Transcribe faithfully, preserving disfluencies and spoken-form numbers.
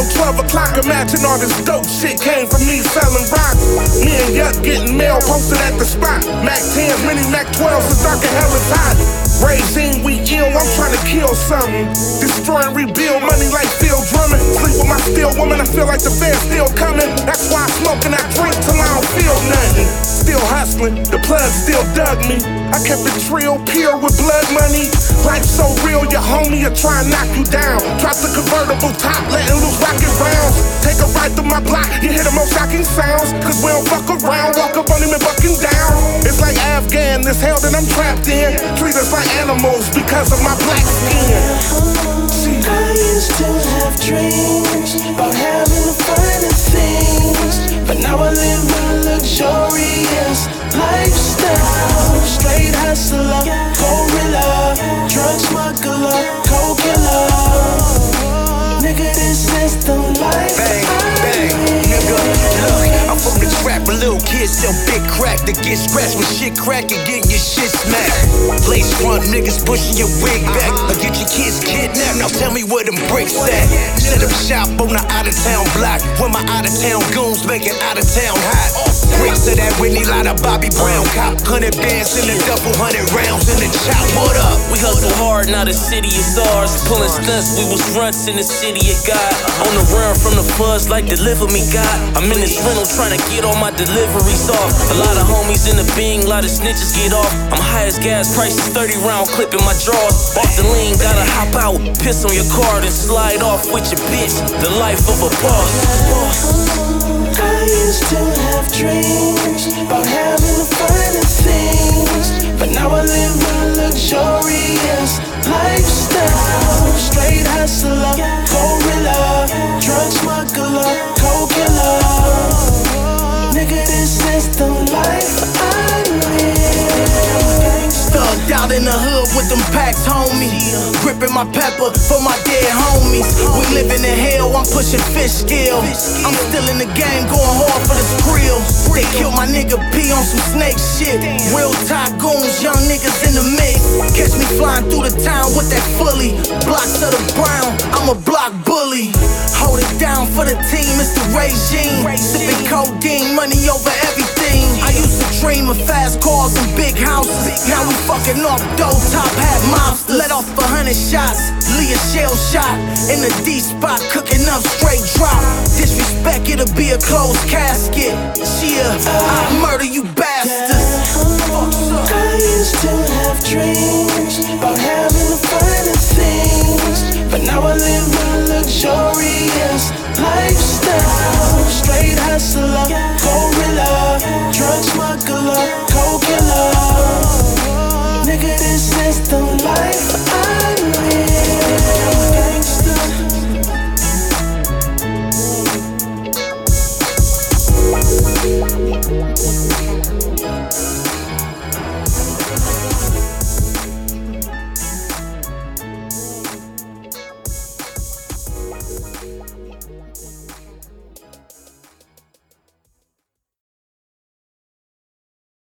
around twelve o'clock. Imagine all this dope shit came from me selling rock. Me and Yuck getting mail posted at the spot. Mac tens, mini Mac twelves, it's dark and hell is hot. Regime, we ill, I'm trying to kill something. Destroy and rebuild, money like Phil Drummond. Sleep with my steel woman, I feel like the feds still coming. That's why I smoke and I drink till I don't feel nothing. Still hustling, the plug still dug me. I kept it trill, pure with blood money. Life so real, your homie will try and knock you down. Drop the convertible top, letting loose rocket rounds. Take a ride through my block, you hear the most shocking sounds. Cause we don't fuck around, walk up on him and bucking down. It's like Afghan, this hell that I'm trapped in. Treat us like animals because of my black skin. I used to have dreams about having the finest things, but now I live a luxurious lifestyle. Straight hustler, gorilla, drug smuggler, coke killer. Nigga, this is the life. Bang, bang, nigga, look, I'm from the trap, but little kids sell big crack to get scratched with shit crack and getting your shit smacked. Lace front niggas pushing your wig back, or get your kids kidnapped. Now tell me where them bricks at. Set up shop on the out of town block, where my out of town goons make it out of town hot. Bricks to that Whitney line of Bobby Brown cop, hundred bands in the duffel, hundred rounds in the chop. What up? We hustle hard, now the city is ours. Pulling stunts, we was fronts in the city of God. On the run from the fuzz like deliver me God. I'm in this rental trying to get all my deliveries off. A lot of homies in the Bing, a lot of snitches get off. I'm high as gas prices, thirty round clip in my drawers. Off the lean, gotta hop out, piss on your car, then slide off with your bitch. The life of a boss. I used to have dreams about having the finest things, but now I live a luxurious lifestyle. Straight hustler, gorilla, drug smuggler, coke killer. Nigga, this is the life I live. Thugged out in the hood with them packs, homie. Gripping my pepper for my dead homies. We living in hell, I'm pushing fish scale. I'm still in the game, going hard for the grill. They killed my nigga P on some snake shit. Real tycoons, young niggas in the mix. Catch me flying through the town with that fully. Blocks of the brown, I'm a block bully. Hold it down for the team, it's the regime. Sipping codeine, money over everything. I used to dream of fast cars and big houses. Now we fucking off dough, top hat mobsters. Let off a hundred shots, Leah shell shot. In the D spot, cooking up straight drop. Disrespect, it'll be a closed casket. Yeah, I'll murder you bastards. I used to have dreams